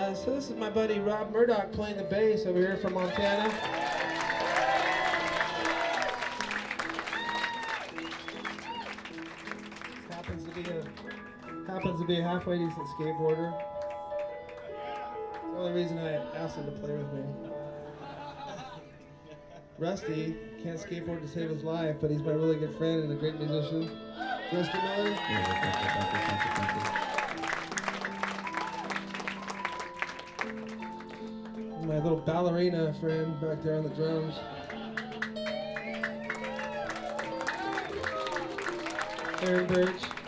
So this is my buddy Rob Murdoch playing the bass over here from Montana. Happens to be a halfway decent skateboarder. It's the only reason I asked him to play with me. Rusty can't skateboard to save his life, but he's my really good friend and a great musician. Rusty Miller. My little ballerina friend back there on the drums. Aaron Birch.